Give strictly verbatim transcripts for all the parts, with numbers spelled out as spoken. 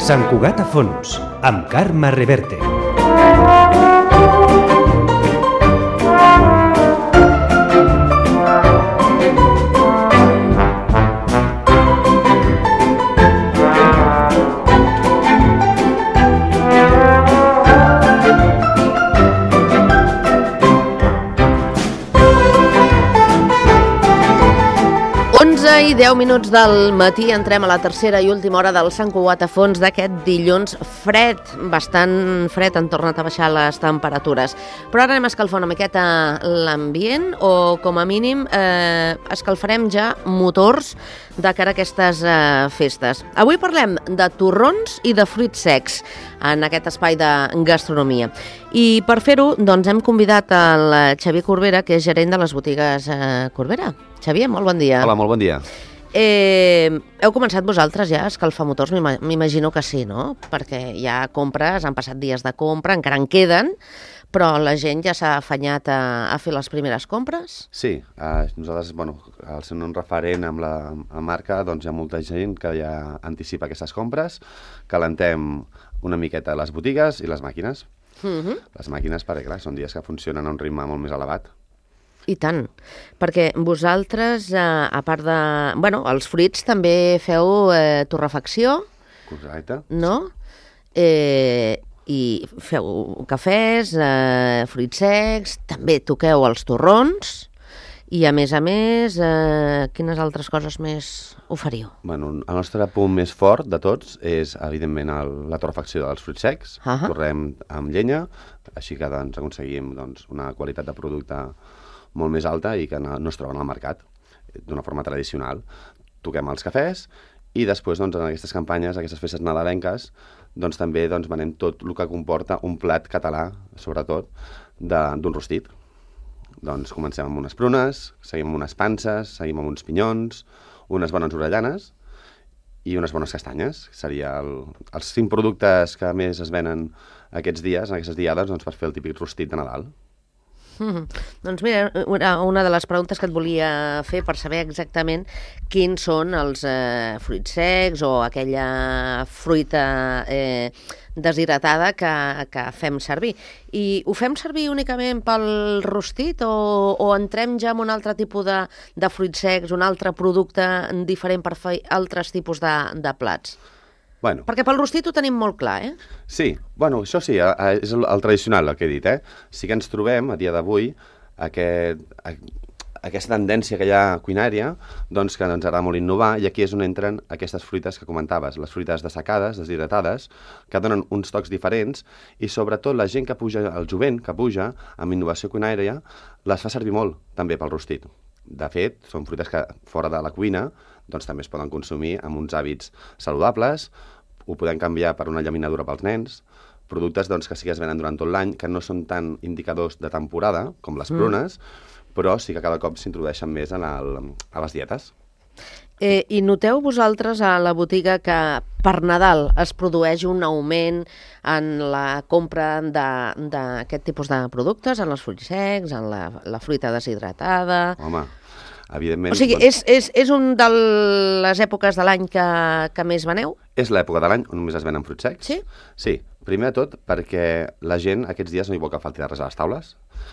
Sant Cugat a fons, amb Carme Reverte. I deu minuts del matí entrem a la tercera i última hora del Sant Cugat a fons d'aquest dilluns fred, bastant fred, han tornat a baixar les temperatures. Però ara anem a escalfar una miqueta l'ambient o, com a mínim, eh, escalfarem ja motors de cara a aquestes eh, festes. Avui parlem de torrons i de fruits secs en aquest espai de gastronomia. I per fer-ho, doncs, hem convidat el Xavier Corbera, que és gerent de les botigues eh, Corbera. Xavier, molt bon dia. Hola, molt bon dia. Eh, heu començat vosaltres ja a escalfar motors? M'imagino que sí, no? Perquè ja compres, han passat dies de compra, encara en queden, però la gent ja s'ha afanyat a, a fer les primeres compres? Sí, eh, nosaltres, bueno, al ser un referent amb la, amb la marca, doncs hi ha molta gent que ja anticipa aquestes compres, calentem una miqueta les botigues i les màquines. Uh-huh. Les màquines, perquè clar, són dies que funcionen a un ritme molt més elevat. I tant, perquè vosaltres, eh, a part de... Bueno, els fruits també feu eh, torrefacció. Correcte. No? Eh, I feu cafès, eh, fruits secs, també toqueu els torrons i, a més a més, eh, quines altres coses més oferiu? Bueno, el nostre punt més fort de tots és, evidentment, el, la torrefacció dels fruits secs. Uh-huh. Torrem amb llenya, així que doncs, aconseguim doncs, una qualitat de producte molt més alta i que no, no es troben al mercat d'una forma tradicional. Toquem els cafès i després doncs, en aquestes campanyes, aquestes festes nadalenques, doncs, també doncs, venem tot el que comporta un plat català, sobretot, d'un rostit. Doncs comencem amb unes prunes, seguim amb unes panses, seguim amb uns pinyons, unes bones orellana i unes bones castanyes. Seria el, els cinc productes que més es venen aquests dies, en aquestes diades, doncs, per fer el típic rostit de Nadal. Mm-hmm. Doncs mira, una de les preguntes que et volia fer per saber exactament quins són els eh, fruits secs o aquella fruita eh, deshidratada que, que fem servir. I ho fem servir únicament pel rostit o, o entrem ja en un altre tipus de, de fruits secs, un altre producte diferent per fer altres tipus de, de plats? Bueno. Perquè pel rostit ho tenim molt clar, eh? Sí, bueno, això sí, és el, el tradicional, el que he dit, eh? Sí que ens trobem, a dia d'avui, aquest, a, aquesta tendència que hi ha cuinària, doncs que ens agrada molt innovar, i aquí és on entren aquestes fruites que comentaves, les fruites dessecades, deshidratades, que donen uns tocs diferents, i sobretot la gent que puja, el jovent que puja, amb innovació cuinària, les fa servir molt, també pel rostit. De fet, són fruites que fora de la cuina doncs també es poden consumir amb uns hàbits saludables, ho podem canviar per una llaminadura pels nens, productes doncs, que sí que es venen durant tot l'any, que no són tan indicadors de temporada com les prunes, mm. però sí que cada cop s'introdueixen més en el, a les dietes. Eh, I noteu vosaltres a la botiga que per Nadal es produeix un augment en la compra d'aquest tipus de productes, en els fruits secs, en la, la fruita deshidratada? Home, evidentment... O sigui, és, és, és un de les èpoques de l'any que, que més veneu? És l'època de l'any on només es venen fruits secs. Sí? Sí, primer de tot perquè la gent aquests dies no hi vol que falti de res a les taules.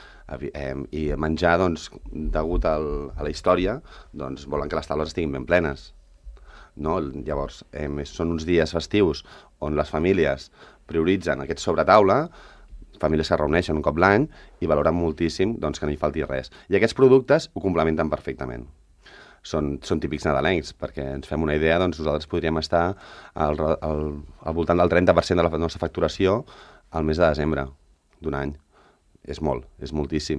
I menjar, doncs, degut al, a la història, doncs volen que les taules estiguin ben plenes. No? Llavors, eh, són uns dies festius on les famílies prioritzen aquest sobretaula, famílies que es reuneixen un cop l'any i valoren moltíssim doncs, que no hi falti res. I aquests productes ho complementen perfectament. Són, són típics nadalencs, perquè ens fem una idea, doncs nosaltres podríem estar al, al, al voltant del trenta per cent de la nostra facturació al mes de desembre d'un any. És molt, és moltíssim.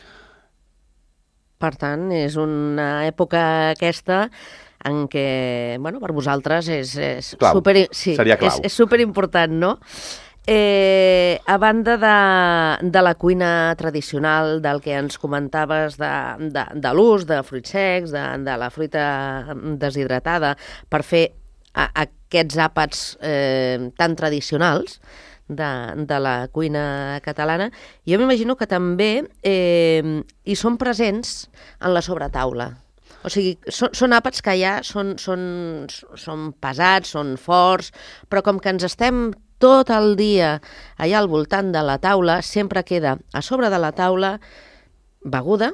Per tant, és una època aquesta en què, bueno, per vosaltres és, és clau. super... Sí, seria clau. És, és superimportant, no? Eh, a banda de, de la cuina tradicional, del que ens comentaves de, de, de l'ús de fruits secs, de, de la fruita deshidratada, per fer a, aquests àpats eh, tan tradicionals, De, de la cuina catalana, jo m'imagino que també eh, hi són presents en la sobretaula. O sigui, són, són àpats que ja són, són, són pesats, són forts, però com que ens estem tot el dia allà al voltant de la taula, sempre queda a sobre de la taula beguda,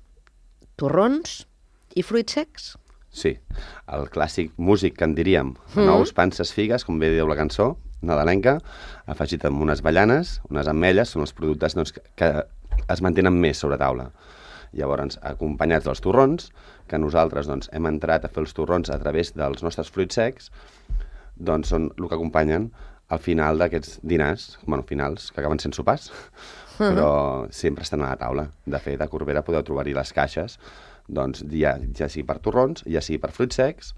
torrons i fruits secs. Sí, el clàssic músic que en diríem, mm. nous, panses, figues, com bé diu la cançó, nadalenca, afegit amb unes avellanes, unes ametlles, són els productes doncs, que es mantenen més sobre taula. Llavors, acompanyats dels torrons, que nosaltres doncs, hem entrat a fer els torrons a través dels nostres fruits secs, doncs són el que acompanyen al final d'aquests dinars, bueno, finals, que acaben sent sopars, uh-huh. però sempre estan a la taula. De fet, a Corbera podeu trobar-hi les caixes, doncs, ja, ja sigui per torrons, ja sigui per fruits secs,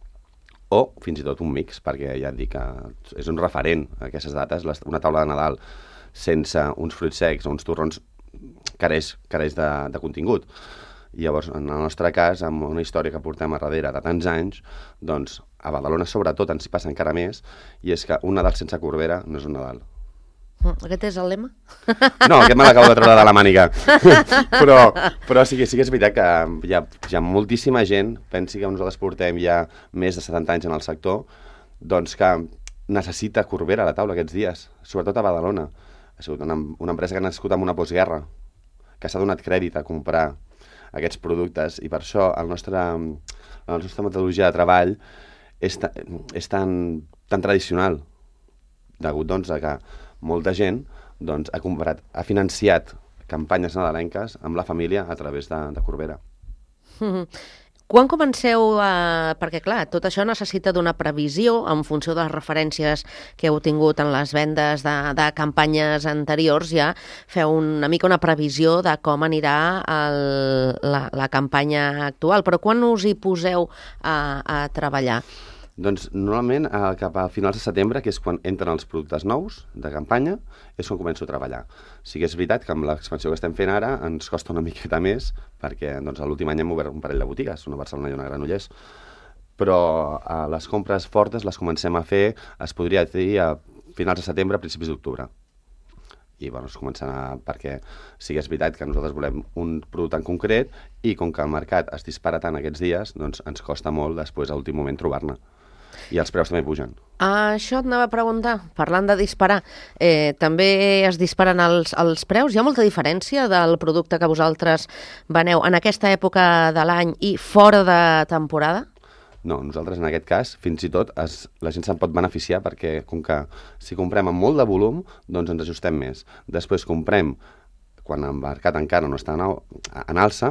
o fins i tot un mix, perquè ja et dic que és un referent a aquestes dates, una taula de Nadal sense uns fruits secs o uns torrons careix, careix de, de contingut. I llavors, en el nostre cas, amb una història que portem a darrere de tants anys, doncs, a Badalona sobretot ens hi passa encara més, i és que un Nadal sense Corbera no és un Nadal. Aquest és el lema? No, aquest me l'acabo de treure de la màniga. però però sí, que, sí que és veritat que hi ha, hi ha moltíssima gent, pensi que nosaltres portem ja més de setanta anys en el sector, doncs que necessita Corbera a la taula aquests dies, sobretot a Badalona. Ha sigut una, una empresa que ha nascut amb una postguerra, que s'ha donat crèdit a comprar aquests productes, i per això el nostre, la nostra metodologia de treball és, ta, és tan, tan tradicional, degut doncs, a que molta gent doncs, ha comprat, ha financiat campanyes nadalenques amb la família a través de, de Corbera. Mm-hmm. Quan comenceu a... Perquè, clar, tot això necessita d'una previsió en funció de les referències que heu tingut en les vendes de, de campanyes anteriors. Ja feu una mica una previsió de com anirà el, la, la campanya actual. Però quan us hi poseu a, a treballar? Doncs normalment eh, cap a finals de setembre, que és quan entren els productes nous de campanya, és quan començo a treballar. Sí que és veritat que amb l'expansió que estem fent ara ens costa una miqueta més, perquè doncs, l'últim any hem obert un parell de botigues, una a Barcelona i una a Granollers. Però eh, les compres fortes les comencem a fer, es podria dir, a finals de setembre, a principis d'octubre. I bueno, es comencen a... perquè sí que és veritat que nosaltres volem un producte en concret i com que el mercat es dispara tant aquests dies, doncs ens costa molt després a l'últim moment trobar-ne. I els preus també pugen. Ah, això et anava a preguntar, parlant de disparar, eh, també es disparen els, els preus? Hi ha molta diferència del producte que vosaltres veneu en aquesta època de l'any i fora de temporada? No, nosaltres en aquest cas, fins i tot, es, la gent se'n pot beneficiar perquè com que si comprem amb molt de volum, doncs ens ajustem més. Després comprem quan el mercat encara no està en, en alça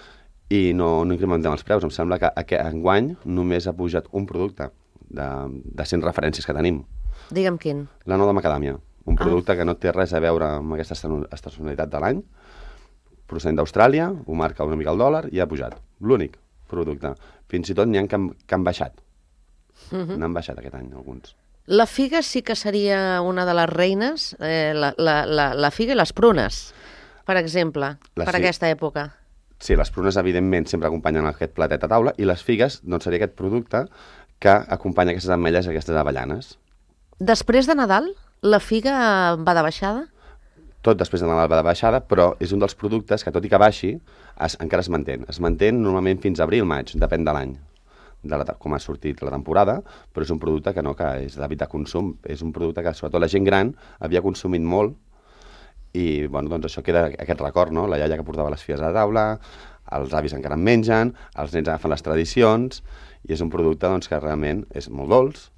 i no, no incrementem els preus. Em sembla que, que enguany només ha pujat un producte de, de cent referències que tenim. Digue'm quin. La nou de macadàmia, un producte ah. que no té res a veure amb aquesta estacionalitat de l'any, procedent d'Austràlia, ho marca una mica el dòlar i ha pujat. L'únic producte. Fins i tot n'hi ha que han, que han baixat. Uh-huh. N'han baixat aquest any, alguns. La figa sí que seria una de les reines, eh, la, la, la, la figa i les prunes, per exemple, la per fi... aquesta època. Sí, les prunes, evidentment, sempre acompanyen aquest platet a taula, i les figues, doncs, seria aquest producte que acompanya aquestes ametlles i aquestes avellanes. Després de Nadal, la figa va de baixada? Tot després de Nadal va de baixada, però és un dels productes que, tot i que baixi, es, encara es manté. Es manté normalment fins a abril, maig, depèn de l'any, de la, com ha sortit la temporada, però és un producte que no, que és d'hàbit de consum. És un producte que, sobretot, la gent gran havia consumit molt i, bueno, doncs això queda aquest record, no? La iaia que portava les figues a la taula, els avis encara en mengen, els nens agafen les tradicions, i és un producte doncs, que realment és molt dolç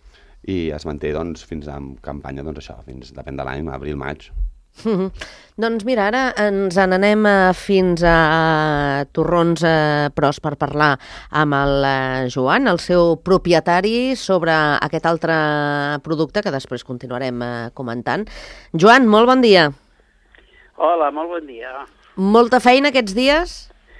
i es manté doncs, fins a campanya, doncs això, fins, depèn de l'any, abril, maig. Mm-hmm. Doncs mira, ara ens n'anem fins a Torrons eh, Pros per parlar amb el eh, Joan, el seu propietari, sobre aquest altre producte que després continuarem eh, comentant. Joan, molt bon dia. Hola, molt bon dia. Molta feina aquests dies?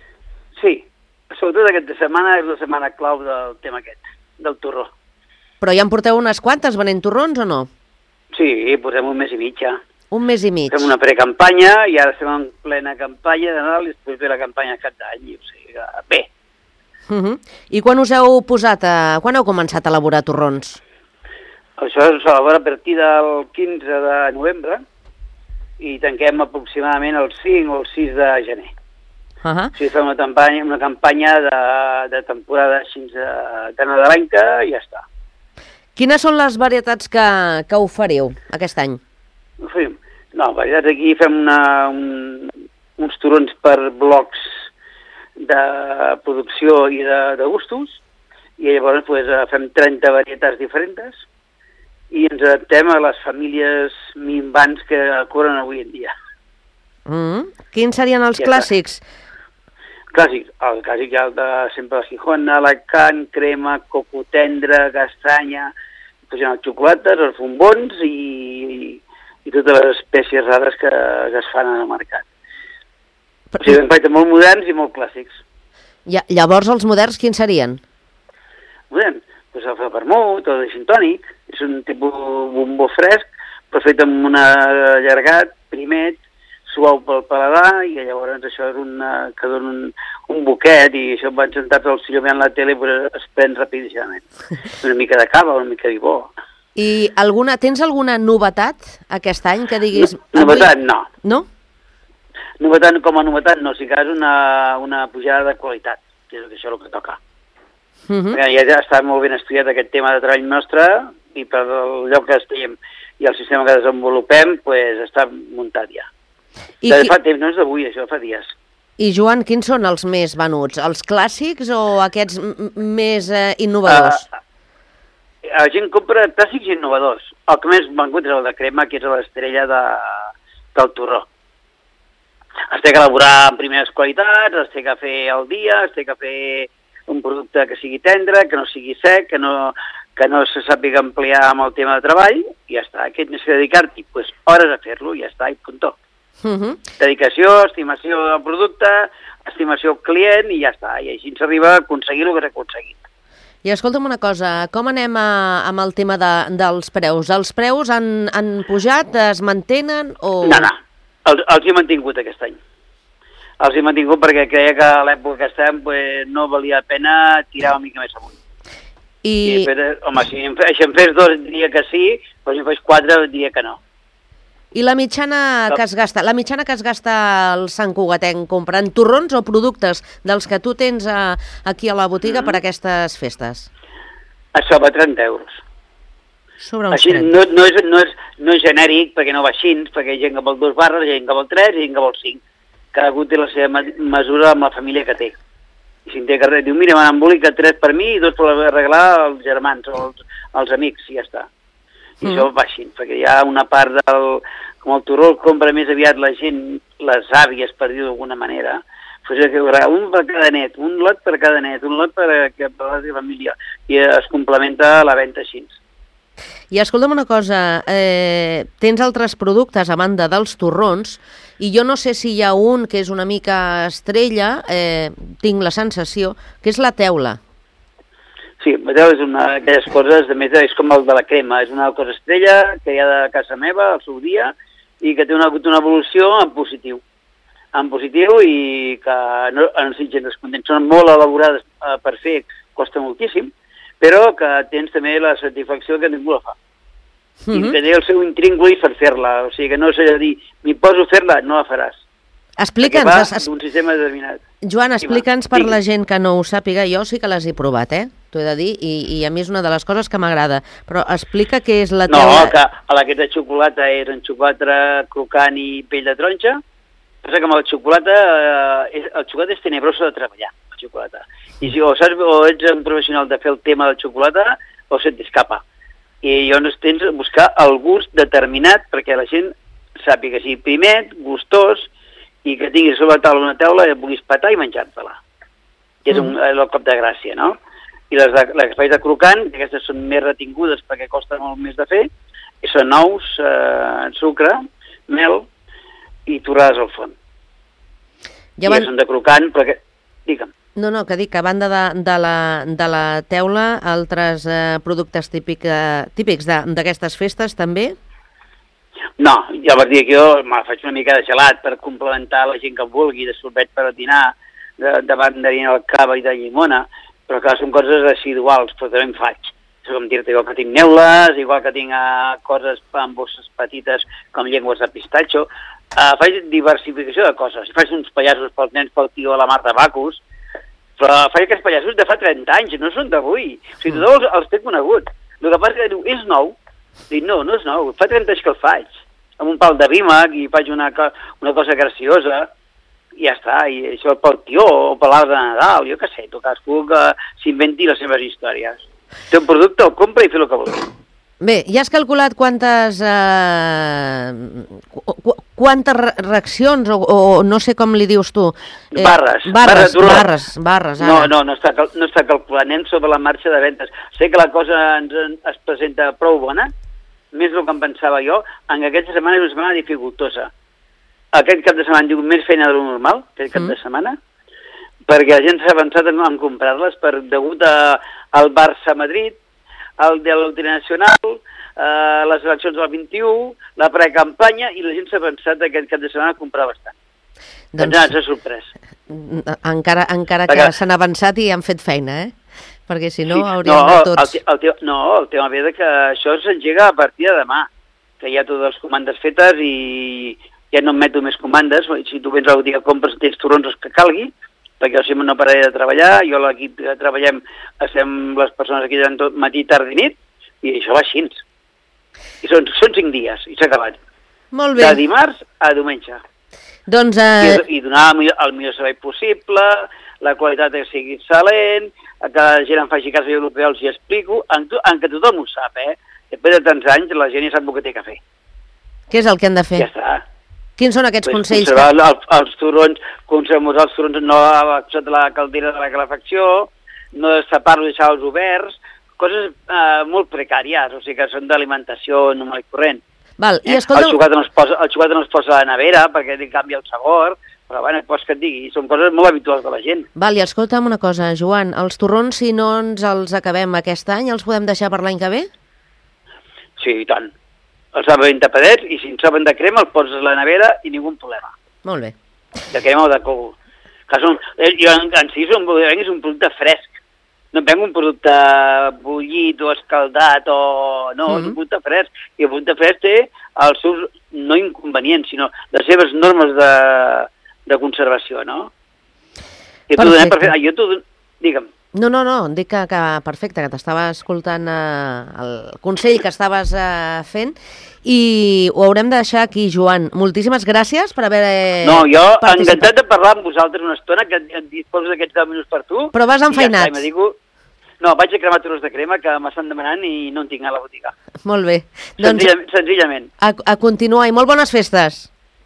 Sí, sobretot aquesta setmana és la setmana clau del tema aquest, del torró. Però ja en porteu unes quantes venent torrons o no? Sí, portem un mes i mig ja. Un mes i mig. Fem una precampanya i ara estem en plena campanya de Nadal i després ve la campanya de cap d'any. O sigui que bé. Uh-huh. I quan us heu posat a... quan heu començat a elaborar torrons? Això s'elabora a partir del quinze de novembre i tanquem aproximadament el cinc o el sis de gener. Uh -huh. O sigui, fem una campanya, una campanya de, de temporada així de, de nadalenca i ja està. Quines són les varietats que, que ofereu aquest any? Fem, no, varietats aquí fem una, un, uns turons per blocs de producció i de, de gustos, i llavors pues, fem trenta varietats diferents i ens adaptem a les famílies minvants que corren avui en dia. Mm. Quins serien els Ja clàssics? Clàssic, el clàssic ja el de sempre la Gijona, alacant, crema, coco tendre, castanya, posant els xocolates, els bombons i, i totes les espècies rares que, que es fan al mercat. O sigui, en faig molt moderns i molt clàssics. Ja, llavors els moderns quins serien? Moderns, doncs el vermut o el gin tònic, és un tipus bombó fresc, però fet amb un allargat, primet, suau pel paladar, i llavors això és una, que dona un, un boquet, i això van sentats al silló veient la tele, però es pren rapidíssimament. Una mica de cava, una mica de bo. I alguna, tens alguna novetat aquest any que diguis... No, novetat, no. No? Novetat, com a novetat, no, sí que és una, una pujada de qualitat, que és això el que toca. Uh -huh. Ja, ja està molt ben estudiat aquest tema de treball nostre, i per el lloc que estem i el sistema que desenvolupem, pues, està muntat ja. I De qui... fa temps, no és d'avui, això fa dies. I Joan, quins són els més venuts? Els clàssics o aquests m més eh, innovadors? Uh, la gent compra clàssics i innovadors. El que més vengut és el de crema, que és l'estrella de, del torró. Es té que elaborar en primeres qualitats, es té que fer al dia, es té que fer un producte que sigui tendre, que no sigui sec, que no, que no se sàpiga emplear amb el tema de treball, i ja està. Què tens que dedicar-t'hi? Pues hores a fer-lo, i ja està, i puntó. Uh -huh. Dedicació, estimació del producte, estimació al client, i ja està. I així s'arriba a aconseguir el que s'ha aconseguit. I escolta'm una cosa, com anem a, amb el tema de, dels preus? Els preus han, han pujat, es mantenen o...? No, no, els, els he mantingut aquest any. Els he mantingut perquè creia que a l'època que estem pues, no valia la pena tirar una mica més amunt. I... I fer, home, si em, fe, si em fes dos diria que sí, però si em fes quatre diria que no. I la mitjana que es gasta, la mitjana que es gasta el Sant Cugatenc comprant torrons o productes dels que tu tens a, aquí a la botiga mm-hmm. per aquestes festes? Això va trenta euros. Sobre uns Així, trenta. no, no, és, no, és, no és genèric, perquè no va així, perquè hi ha gent que vol dos barres, hi ha gent que vol tres, hi ha gent que vol cinc. Cadascú té la seva mesura amb la família que té. I si en té que res, diu, mira, me n'embolica tres per mi i dos per arreglar els germans o els, els amics, i ja està. I mm. això va així, perquè hi ha una part del... Com el torró el compra més aviat la gent, les àvies, per dir-ho d'alguna manera, pues un per cada net, un lot per cada net, un lot per, per la seva família, i es complementa la venda així. I escolta'm una cosa, eh, tens altres productes a banda dels torrons, i jo no sé si hi ha un que és una mica estrella, eh, tinc la sensació, que és la teula. Sí, la teula és una d'aquelles coses, de més, és com el de la crema, és una cosa estrella que hi ha de casa meva al seu dia i que té una, una evolució en positiu. En positiu i que no, no sé gens descontent. Són molt elaborades eh, per fer, costa moltíssim, però que tens també la satisfacció que ningú la fa. Mm-hmm. I que té el seu intríngulis per fer-la, o sigui que no s'ha de dir, m'hi poso a fer-la, no la faràs. Explica'ns... Es... d'un sistema determinat. Joan, explica'ns per la gent que no ho sàpiga, jo sí que les he provat, eh? T'ho he de dir, i, i a mi és una de les coses que m'agrada, però explica què és la teula... No, que a la que de xocolata és en xocolata crocant i pell de taronja, passa que amb el xocolata, eh, és, el xocolata és tenebroso de treballar, el xocolata. I si o, saps, o ets un professional de fer el tema del xocolata, o se't escapa. I llavors tens de buscar el gust determinat perquè la gent sàpiga que sigui primet, gustós, i que tinguis sobre la taula una teula i puguis petar i menjar-te-la. Que és un, mm. el cop de gràcia, no? I les, de, les que faig de crocant, aquestes són més retingudes perquè costen molt més de fer, i són ous, eh, sucre, mel i torrades al forn. Ja van... I són de crocant, però que... Digue'm. No, no, que dic que a banda de, de, la, de la teula, altres eh, productes típic, eh, típics d'aquestes festes també? No, ja vaig dir que jo me faig una mica de gelat per complementar la gent que vulgui, de sorbet per dinar, de, de mandarina al cava i de llimona, però clar, són coses residuals, però també en faig. És com dir-te, igual que tinc neules, igual que tinc uh, coses amb bosses petites com llengües de pistatxo, Uh, faig diversificació de coses. Faig uns pallassos pels nens, pel tio, a la Marta Bacus, però faig aquests pallassos de fa trenta anys, no són d'avui. O sigui, tothom els, els té conegut. El que passa és que diu, és nou? Dic, no, no és nou, fa trenta anys que el faig. Amb un pal de vímac i faig una, una cosa graciosa, i ja està, i això pel tió, o per l'arbre de Nadal, jo què sé, tu cadascú que s'inventi les seves històries. Té un producte, el compra i fer el que vulgui. Bé, ja has calculat quantes eh, qu quantes reaccions, o, o no sé com li dius tu? Eh, barres. Barres, barres, barres, barres ara. No, no, no està, no està calculant, anem sobre la marxa de ventes. Sé que la cosa ens, es presenta prou bona, més del que em pensava jo, en aquesta setmana és una setmana dificultosa. Aquest cap de setmana diu més feina de lo normal, aquest cap mm. de setmana, perquè la gent s'ha avançat en, en comprar-les per degut a, al Barça-Madrid, el de l'Ultranacional, eh, les eleccions del vint-i-u, la precampanya, i la gent s'ha avançat aquest cap de setmana a comprar bastant. Doncs ens ha sorprès. Encara, encara perquè... que s'han avançat i han fet feina, eh? Perquè si no sí, hauríem no, de tots... El, el, el, no, el tema ve que això s'engega a partir de demà, que hi ha totes les comandes fetes i ja no em meto més comandes. Si tu vens a la botiga, compres tens torrons els que calgui, perquè jo sempre no pararé de treballar, jo l'equip que treballem, estem les persones aquí tot matí, tard i nit, i això va així. I són, són cinc dies, i s'ha acabat. Molt bé. De dimarts a diumenge. Doncs... Eh... I, I donar el millor, el millor servei possible, la qualitat que sigui excel·lent, que la gent em faci cas, jo el que els hi explico, en, en que tothom ho sap, eh? Després de tants anys la gent ja sap el que té que fer. Què és el que han de fer? Ja està. Quins són aquests pues consells? Conservar que... els, els turrons, conservar els turrons no sota la caldera de la calefacció, no destapar-los i deixar-los oberts, coses eh, molt precàries, o sigui que són d'alimentació normal i corrent. Val, eh? i escolta... El xocolata no es posa, el xocolata no es posa a la nevera perquè li canvia el sabor, però bueno, pots que et digui, són coses molt habituals de la gent. Val, i escolta'm una cosa, Joan, els torrons, si no ens els acabem aquest any, els podem deixar per l'any que ve? Sí, i tant. Els va ben tapadets i si en saben de crema els poses a la nevera i ningú problema. Molt bé. De crema o de coco. Que són, jo en, en si són, és un producte fresc. No venc un producte bullit o escaldat o... No, mm. és un producte fresc. I el producte fresc té els seus no inconvenients, sinó les seves normes de, de conservació, no? I tu donem per fer... Jo t'ho... Digue'm. No, no, no, dic que, que perfecte, que t'estava escoltant eh, el consell que estaves eh, fent i ho haurem de deixar aquí, Joan. Moltíssimes gràcies per haver eh, No, jo participat. Encantat de parlar amb vosaltres una estona, que et disposo d'aquests deu minuts per tu. Però vas enfeinats. Ja digo, no, vaig a cremar turons de crema que m'estan demanant i no en tinc a la botiga. Molt bé. Senzillament. Doncs, senzillament. A, a continuar i molt bones festes.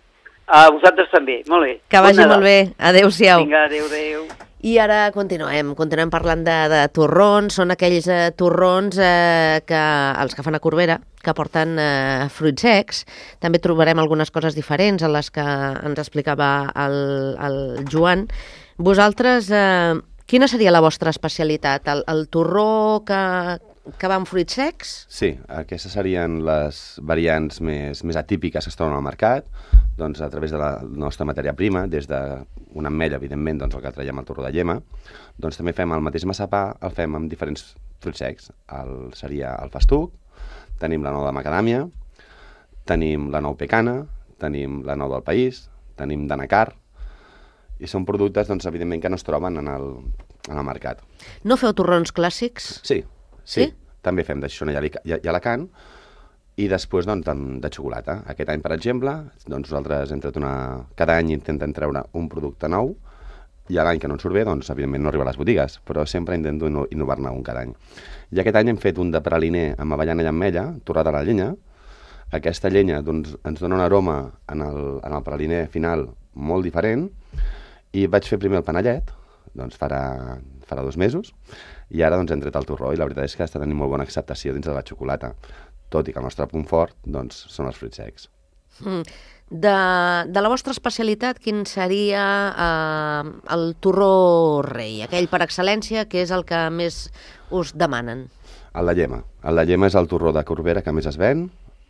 A vosaltres també, molt bé. Que vagi molt bé. Adéu-siau. Vinga, adéu, adéu. I ara continuem, continuem parlant de, de torrons, són aquells eh, torrons eh, que els que fan a Corbera, que porten eh, fruits secs. També trobarem algunes coses diferents a les que ens explicava el, el Joan. Vosaltres, eh, quina seria la vostra especialitat? El, el torró que, que va amb fruits secs? Sí, aquestes serien les variants més, més atípiques que es troben al mercat, doncs a través de la nostra matèria prima, des d'una ametlla, evidentment, doncs el que traiem el torró de llema, doncs també fem el mateix massapà, el fem amb diferents fruits secs. El, seria el festuc, tenim la nou de macadàmia, tenim la nou pecana, tenim la nou del país, tenim d'anacar, i són productes, doncs, evidentment, que no es troben en el, en el mercat. No feu torrons clàssics? Sí, sí. Sí? També fem de Xixona i Alacant, i després, doncs, de, de xocolata. Aquest any, per exemple, doncs nosaltres hem tret una... Cada any intentem treure un producte nou, i l'any que no ens surt bé, doncs, evidentment, no arriba a les botigues, però sempre intento innovar-ne un cada any. I aquest any hem fet un de praliner amb avellana i ametlla, torrat a la llenya. Aquesta llenya, doncs, ens dona un aroma en el, en el praliner final molt diferent, i vaig fer primer el panellet, doncs farà, farà dos mesos, i ara doncs, hem tret el torró, i la veritat és que està tenint molt bona acceptació dins de la xocolata, tot i que el nostre punt fort doncs, són els fruits secs. Mm. De, de la vostra especialitat, quin seria eh, el torró rei, aquell per excel·lència que és el que més us demanen? El de llema. El de llema és el torró de Corbera que més es ven,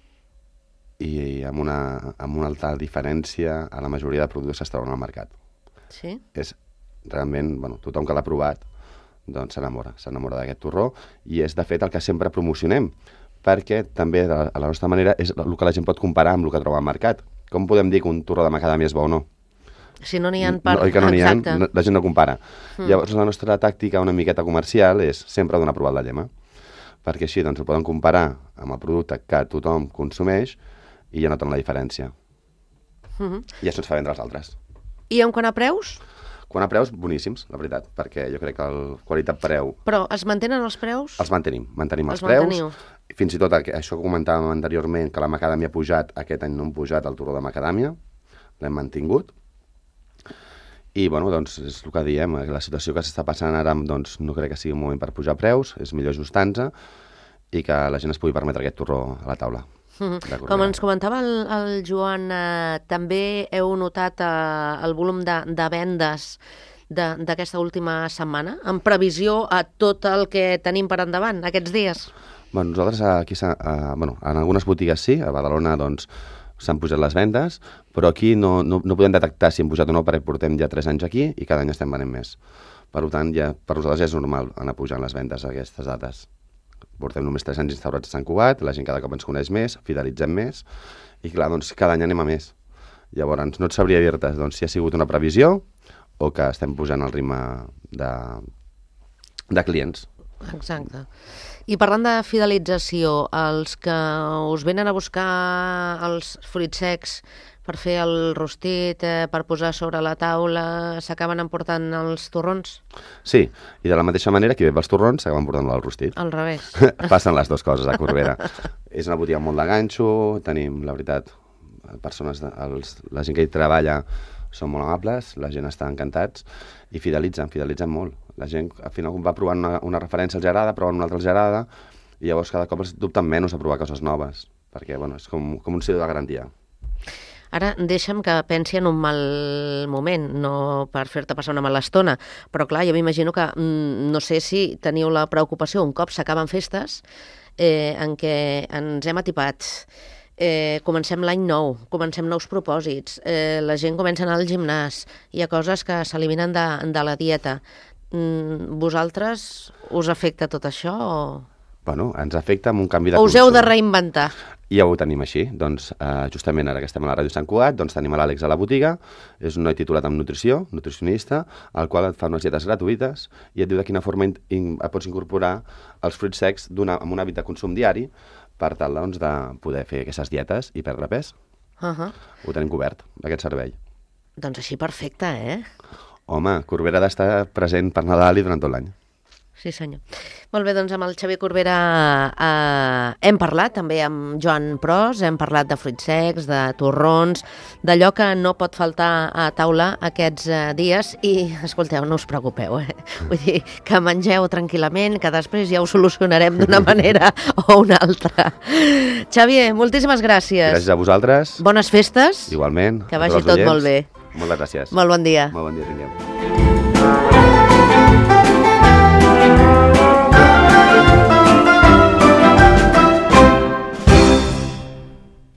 i amb una, amb una alta diferència a la majoria de productes que es troben al mercat. Sí? És realment, bueno, tothom que l'ha provat doncs s'enamora, s'enamora d'aquest torró, i és de fet el que sempre promocionem, perquè també, a la nostra manera, és el que la gent pot comparar amb el que troba al mercat. Com podem dir que un torró de macadàmia és bo o no? Si no n'hi ha per... No, oi que no n'hi ha? Exacte. No, la gent no compara. Mm. Llavors, la nostra tàctica una miqueta comercial és sempre donar provat la llema, perquè així doncs, ho poden comparar amb el producte que tothom consumeix i ja noten la diferència. Mm-hmm. I això ens fa vendre als altres. I en quant a preus? Quan a preus, boníssims, la veritat, perquè jo crec que el qualitat-preu... Però es mantenen els preus? Els mantenim, mantenim els, Els preus. manteniu. Fins i tot el que- això que comentàvem anteriorment, que la macadàmia ha pujat, aquest any no hem pujat el torró de macadàmia, l'hem mantingut. I, bueno, doncs, és el que diem, la situació que s'està passant ara, doncs, no crec que sigui un moment per pujar preus, és millor ajustar-nos i que la gent es pugui permetre aquest torró a la taula. Mm-hmm. Com ens comentava el, el Joan, eh, també heu notat eh, el volum de, de vendes d'aquesta última setmana, en previsió a tot el que tenim per endavant aquests dies? Bueno, nosaltres aquí, uh, bueno, en algunes botigues sí, a Badalona doncs s'han pujat les vendes, però aquí no, no, no podem detectar si hem pujat o no perquè portem ja tres anys aquí i cada any estem venent més. Per tant, ja, per nosaltres ja és normal anar pujant les vendes a aquestes dates. Portem només tres anys instaurats a Sant Cugat, la gent cada cop ens coneix més, fidelitzem més, i clar, doncs cada any anem a més. Llavors, no et sabria dir-te doncs, si ha sigut una previsió o que estem pujant el ritme de, de clients. Exacte. I parlant de fidelització, els que us venen a buscar els fruits secs per fer el rostit, eh, per posar sobre la taula, s'acaben emportant els torrons? Sí, i de la mateixa manera que ve pels torrons s'acaben portant el rostit. Al revés. Passen les dues coses a Corbera. És una botiga amb molt de ganxo, tenim, la veritat, persones, de, els, la gent que hi treballa són molt amables, la gent està encantats i fidelitzen, fidelitzen molt. La gent al final va provant una, una referència els agrada, proven una altra els agrada, i llavors cada cop els dubten menys a provar coses noves, perquè bueno, és com, com un símbol de garantia. Ara deixa'm que pensi en un mal moment, no per fer-te passar una mala estona, però clar, jo m'imagino que mm, no sé si teniu la preocupació un cop s'acaben festes eh, en què ens hem atipat, eh, comencem l'any nou, comencem nous propòsits, eh, la gent comença a anar al gimnàs, hi ha coses que s'eliminen de, de la dieta. Mm, vosaltres us afecta tot això o...? Bueno, ens afecta amb un canvi de o us heu de reinventar? I ja ho tenim així. Doncs, eh, justament ara que estem a la Ràdio Sant Cugat, doncs tenim l'Àlex a la botiga, és un noi titulat en nutrició, nutricionista, al qual et fa unes dietes gratuïtes i et diu de quina forma in, in, pots incorporar els fruits secs amb un hàbit de consum diari per tal doncs, de poder fer aquestes dietes i perdre pes. Uh-huh. Ho tenim cobert, aquest servei. Doncs així perfecte, eh? Home, Corbera ha d'estar present per Nadal i durant tot l'any. Sí, senyor. Molt bé, doncs amb el Xavier Corbera eh, hem parlat també amb Joan Pros, hem parlat de fruits secs, de torrons, d'allò que no pot faltar a taula aquests eh, dies i, escolteu, no us preocupeu, eh? Vull dir, que mengeu tranquil·lament, que després ja ho solucionarem d'una manera o una altra. Xavier, moltíssimes gràcies. Gràcies a vosaltres. Bones festes. Igualment. Que vagi tot molt bé. Moltes gràcies. Molt bon dia. Molt bon dia, tinguem.